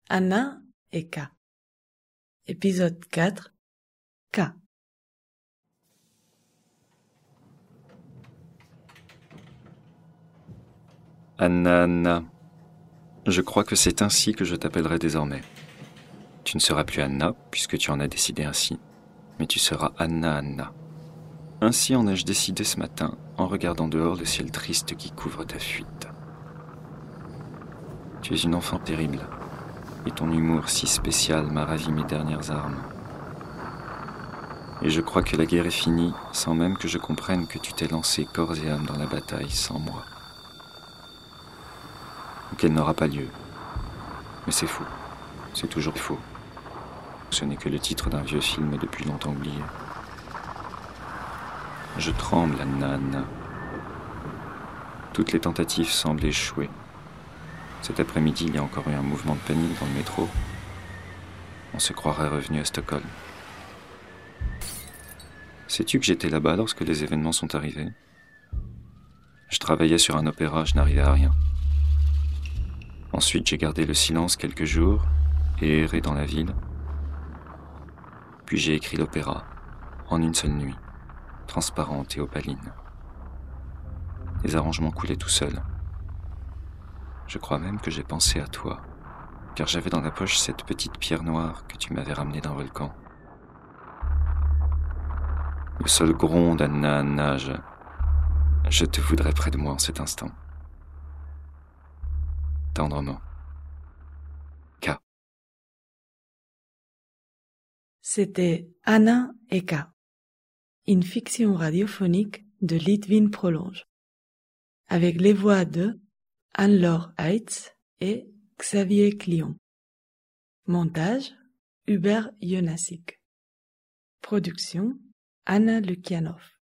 Anna et K. Épisode 4. K. Anna, Anna, je crois que c'est ainsi que je t'appellerai désormais. Tu ne seras plus Anna, puisque tu en as décidé ainsi, mais tu seras Anna, Anna. Ainsi en ai-je décidé ce matin, en regardant dehors le ciel triste qui couvre ta fuite. Tu es une enfant terrible, et ton humour si spécial m'a ravi mes dernières armes. Et je crois que la guerre est finie, sans même que je comprenne que tu t'es lancé corps et âme dans la bataille sans moi. Ou qu'elle n'aura pas lieu. Mais c'est faux. C'est toujours faux. Ce n'est que le titre d'un vieux film depuis longtemps oublié. Je tremble, Anna, Anna. Toutes les tentatives semblent échouer. Cet après-midi, il y a encore eu un mouvement de panique dans le métro. On se croirait revenu à Stockholm. Sais-tu que j'étais là-bas lorsque les événements sont arrivés ? Je travaillais sur un opéra, je n'arrivais à rien. Ensuite, j'ai gardé le silence quelques jours et erré dans la ville. Puis j'ai écrit l'opéra, en une seule nuit, transparente et opaline. Les arrangements coulaient tout seuls. Je crois même que j'ai pensé à toi, car j'avais dans la poche cette petite pierre noire que tu m'avais ramenée d'un volcan. Le sol gronde, Anna, Anna, je te voudrais près de moi en cet instant. Tendrement. K. C'était Anna et K. Une fiction radiophonique de Litvin Prolonge. Avec les voix de Anne-Laure Heitz et Xavier Clion. Montage Hubert Jonasik. Production Anna Lukianov.